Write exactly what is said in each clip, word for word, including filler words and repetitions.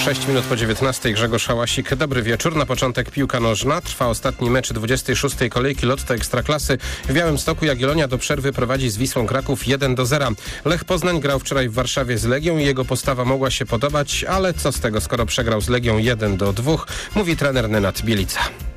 sześć minut po dziewiętnastej. Grzegorz Hałasik. Dobry wieczór. Na początek piłka nożna. Trwa ostatni mecz dwudziestej szóstej kolejki Lotto Ekstraklasy. W Białymstoku Jagiellonia do przerwy prowadzi z Wisłą Kraków jeden do zera. Lech Poznań grał wczoraj w Warszawie z Legią i jego postawa mogła się podobać, ale co z tego, skoro przegrał z Legią jeden do dwóch, mówi trener Nenad Bielica.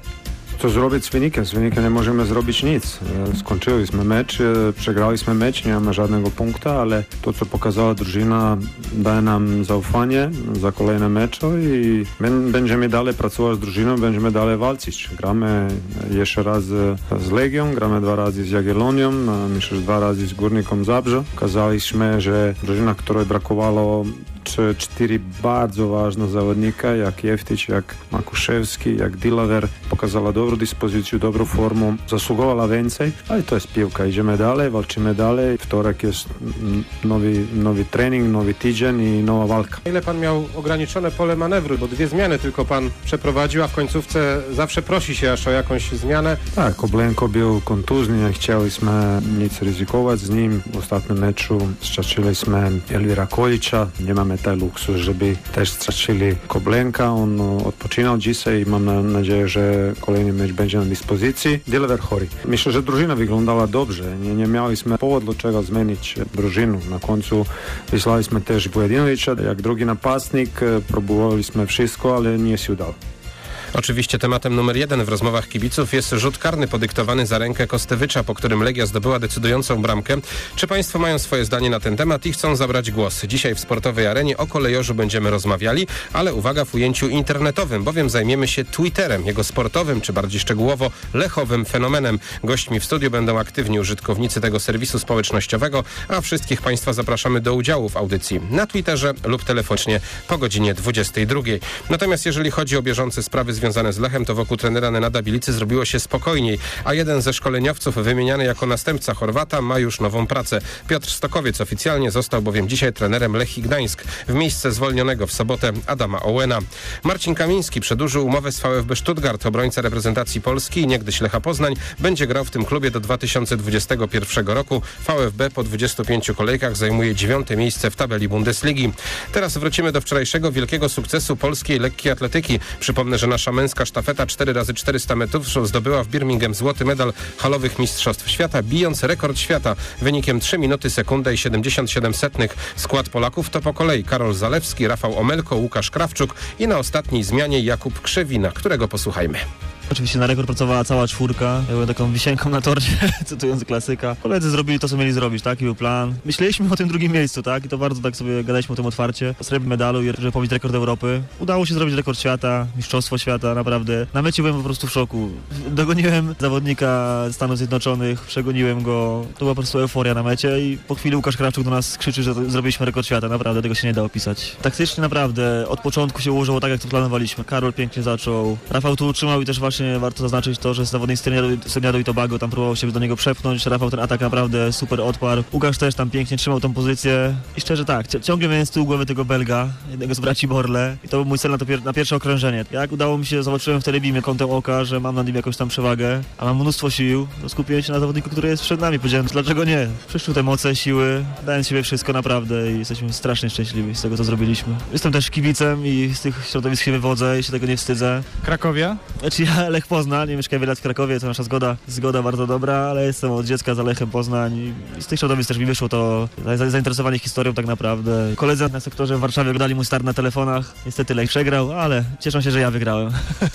Co zrobić z wynikiem? Z wynikiem nie możemy zrobić nic. Skończyliśmy mecz, przegraliśmy mecz, nie mamy żadnego punktu, ale to, co pokazała drużyna, daje nam zaufanie za kolejne mecze i będziemy dalej pracować z drużyną, będziemy dalej walczyć. Gramy jeszcze raz z Legią, gramy dwa razy z Jagiellonią, myślę, że dwa razy z Górnikiem Zabrze. Pokazaliśmy, że drużyna, której brakowało czy cztery bardzo ważne zawodnika, jak Jeftić, jak Makuszewski, jak Dilaver, pokazała dobrą dyspozycję, dobrą formę, zasługowała więcej, ale to jest piłka. Idziemy dalej, walczymy dalej. Wtorek jest nowy, nowy trening, nowy tydzień i nowa walka. Ile pan miał ograniczone pole manewru, bo dwie zmiany tylko pan przeprowadził, a w końcówce zawsze prosi się aż o jakąś zmianę. Tak, Koblenko był kontuzny, nie chcieliśmy nic ryzykować z nim. W ostatnim meczu straciliśmy Elvira Kolicza, nie mamy ten luksus, żeby też stracili Koblenka. On odpoczynał dzisiaj i mam nadzieję, że kolejny mecz będzie na dyspozycji. Dilaver chory. Myślę, że drużyna wyglądała dobrze. Nie, nie mieliśmy powodu, dlaczego zmienić drużynę. Na końcu wysłaliśmy też Pojedynowicza, jak drugi napastnik. Próbowaliśmy wszystko, ale nie się udało. Oczywiście tematem numer jeden w rozmowach kibiców jest rzut karny podyktowany za rękę Kostewicza, po którym Legia zdobyła decydującą bramkę. Czy państwo mają swoje zdanie na ten temat i chcą zabrać głos? Dzisiaj w Sportowej Arenie o kolejorzu będziemy rozmawiali, ale uwaga, w ujęciu internetowym, bowiem zajmiemy się Twitterem, jego sportowym, czy bardziej szczegółowo lechowym fenomenem. Gośćmi w studiu będą aktywni użytkownicy tego serwisu społecznościowego, a wszystkich państwa zapraszamy do udziału w audycji na Twitterze lub telefonicznie po godzinie dwudziestej drugiej. Natomiast jeżeli chodzi o bieżące sprawy związane z Lechem, to wokół trenera Nenada Bielicy zrobiło się spokojniej, a jeden ze szkoleniowców wymieniany jako następca Chorwata ma już nową pracę. Piotr Stokowiec oficjalnie został bowiem dzisiaj trenerem Lechii Gdańsk w miejsce zwolnionego w sobotę Adama Owena. Marcin Kamiński przedłużył umowę z VfB Stuttgart. Obrońca reprezentacji Polski i niegdyś Lecha Poznań będzie grał w tym klubie do dwa tysiące dwudziestego pierwszego roku. VfB po dwudziestu pięciu kolejkach zajmuje dziewiąte miejsce w tabeli Bundesligi. Teraz wrócimy do wczorajszego wielkiego sukcesu polskiej lekkiej atletyki. Przypomnę, że nasza męska sztafeta cztery razy czterysta metrów zdobyła w Birmingham złoty medal halowych mistrzostw świata, bijąc rekord świata wynikiem trzy minuty, sekundę i siedemdziesiąt siedem setnych. Skład Polaków to po kolei Karol Zalewski, Rafał Omelko, Łukasz Krawczuk i na ostatniej zmianie Jakub Krzewina, którego posłuchajmy. Oczywiście na rekord pracowała cała czwórka. Ja byłem taką wisienką na torcie, cytując klasyka. Koledzy zrobili to, co mieli zrobić, taki był plan. Myśleliśmy o tym drugim miejscu, tak? I to bardzo tak sobie gadaliśmy o tym otwarcie. O srebrnym medalu i żeby pobić rekord Europy. Udało się zrobić rekord świata, mistrzostwo świata, naprawdę. Na mecie byłem po prostu w szoku. Dogoniłem zawodnika Stanów Zjednoczonych, przegoniłem go. To była po prostu euforia na mecie i po chwili Łukasz Krawczuk do nas krzyczy, że zrobiliśmy rekord świata. Naprawdę, tego się nie da opisać. Taktycznie naprawdę od początku się ułożyło tak, jak to planowaliśmy. Karol pięknie zaczął. Rafał tu utrzymał i też właśnie warto zaznaczyć to, że zawodnik z Trinidadu i Tobago tam próbował się do niego przepchnąć. Rafał ten atak naprawdę super odparł. Łukasz też tam pięknie trzymał tą pozycję. I szczerze tak, ciągle miałem z tyłu głowy tego Belga, jednego z braci Borle. I to był mój cel na, to pier- na pierwsze okrążenie. Jak udało mi się, zobaczyłem w telebimie kątem oka, że mam nad nim jakąś tam przewagę, a mam mnóstwo sił, to skupiłem się na zawodniku, który jest przed nami. Powiedziałem, dlaczego nie? Przyszły te moce, siły, dałem z siebie wszystko naprawdę i jesteśmy strasznie szczęśliwi z tego, co zrobiliśmy. Jestem też kibicem i z tych środowisk się wywodzę i się tego nie wstydzę. Krakowia? Znaczy ja Lech Poznań, nie mieszkam wiele lat w Krakowie, to nasza zgoda, zgoda bardzo dobra, ale jestem od dziecka za Lechem Poznań i z tych środowisk też mi wyszło to zainteresowanie historią tak naprawdę. Koledzy na sektorze w Warszawie dali mu start na telefonach, niestety Lech przegrał, ale cieszą się, że ja wygrałem.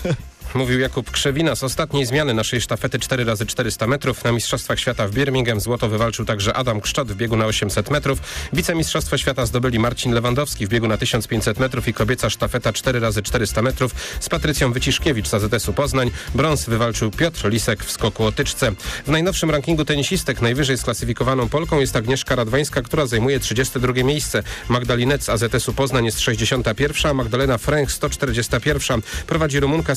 Mówił Jakub Krzewina. Z ostatniej zmiany naszej sztafety cztery razy czterysta metrów na Mistrzostwach Świata w Birmingham złoto wywalczył także Adam Kszczot w biegu na osiemset metrów. Wicemistrzostwo świata zdobyli Marcin Lewandowski w biegu na tysiąc pięćset metrów i kobieca sztafeta cztery razy czterysta metrów z Patrycją Wyciszkiewicz z A Z S-u Poznań. Brąz wywalczył Piotr Lisek w skoku o tyczce. W najnowszym rankingu tenisistek najwyżej sklasyfikowaną Polką jest Agnieszka Radwańska, która zajmuje trzydzieste drugie miejsce. Magdalinec z A Z S-u Poznań jest sześćdziesiąta pierwsza, a Magdalena Fręch sto czterdziesta pierwsza. Prowadzi Rumunka Simona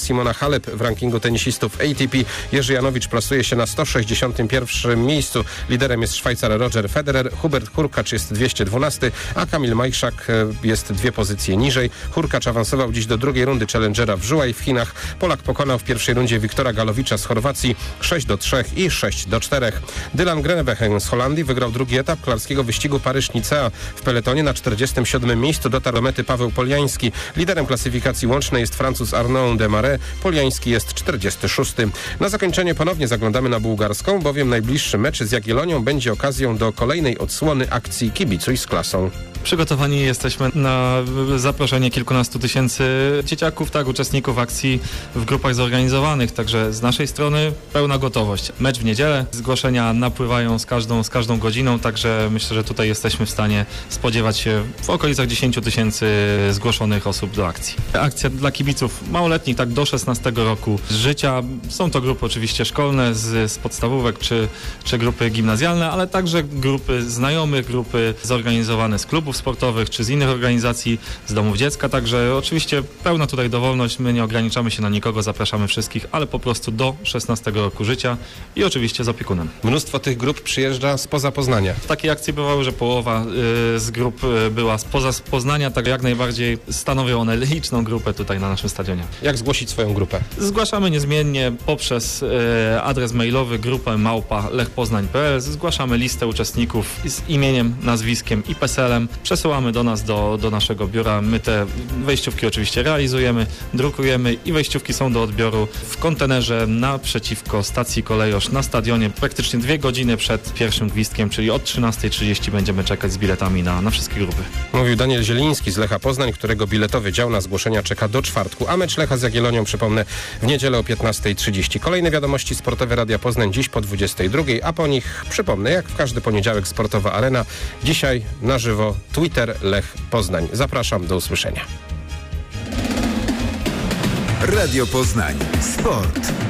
Halep w rankingu tenisistów A T P. Jerzy Janowicz plasuje się na sto sześćdziesiątym pierwszym miejscu. Liderem jest Szwajcar Roger Federer. Hubert Hurkacz jest dwieście dwunasty, a Kamil Majszak jest dwie pozycje niżej. Hurkacz awansował dziś do drugiej rundy Challengera w Żułaj w Chinach. Polak pokonał w pierwszej rundzie Wiktora Galowicza z Chorwacji sześć do trzech i sześć do czterech. Dylan Groenewegen z Holandii wygrał drugi etap kolarskiego wyścigu Paryż-Nicea. W peletonie na czterdziestym siódmym miejscu dotarł do mety Paweł Poliański. Liderem klasyfikacji łącznej jest Francuz Arnaud Desmarais. Poliański jest czterdziesty szósty. Na zakończenie ponownie zaglądamy na bułgarską, bowiem najbliższy mecz z Jagiellonią będzie okazją do kolejnej odsłony akcji Kibicuj z klasą. Przygotowani jesteśmy na zaproszenie kilkunastu tysięcy dzieciaków, tak, uczestników akcji w grupach zorganizowanych, także z naszej strony pełna gotowość. Mecz w niedzielę, zgłoszenia napływają z każdą, z każdą godziną, także myślę, że tutaj jesteśmy w stanie spodziewać się w okolicach dziesięciu tysięcy zgłoszonych osób do akcji. Akcja dla kibiców małoletnich, tak do szesnastego roku życia. Są to grupy oczywiście szkolne z, z podstawówek czy, czy grupy gimnazjalne, ale także grupy znajomych, grupy zorganizowane z klubów sportowych czy z innych organizacji, z domów dziecka, także oczywiście pełna tutaj dowolność, my nie ograniczamy się na nikogo, zapraszamy wszystkich, ale po prostu do szesnastego roku życia i oczywiście z opiekunem. Mnóstwo tych grup przyjeżdża spoza Poznania. W takiej akcji bywały, że połowa y, z grup y, była spoza Poznania, tak jak najbardziej stanowią one liczną grupę tutaj na naszym stadionie. Jak zgłosić swoją grupę? Zgłaszamy niezmiennie poprzez y, adres mailowy grupę małpa lechpoznań kropka p l. Zgłaszamy listę uczestników z imieniem, nazwiskiem i peselem. Przesyłamy do nas, do, do naszego biura. My te wejściówki oczywiście realizujemy, drukujemy i wejściówki są do odbioru w kontenerze naprzeciwko stacji Kolejosz na stadionie. Praktycznie dwie godziny przed pierwszym gwizdkiem, czyli od trzynastej trzydzieści będziemy czekać z biletami na, na wszystkie grupy. Mówił Daniel Zieliński z Lecha Poznań, którego biletowy dział na zgłoszenia czeka do czwartku, a mecz Lecha z Jagiellonią, przypomnę, w niedzielę o piętnastej trzydzieści. Kolejne wiadomości sportowe Radia Poznań dziś po dwudziestej drugiej, a po nich, przypomnę, jak w każdy poniedziałek Sportowa Arena. Dzisiaj na żywo Twitter Lech Poznań. Zapraszam, do usłyszenia. Radio Poznań. Sport.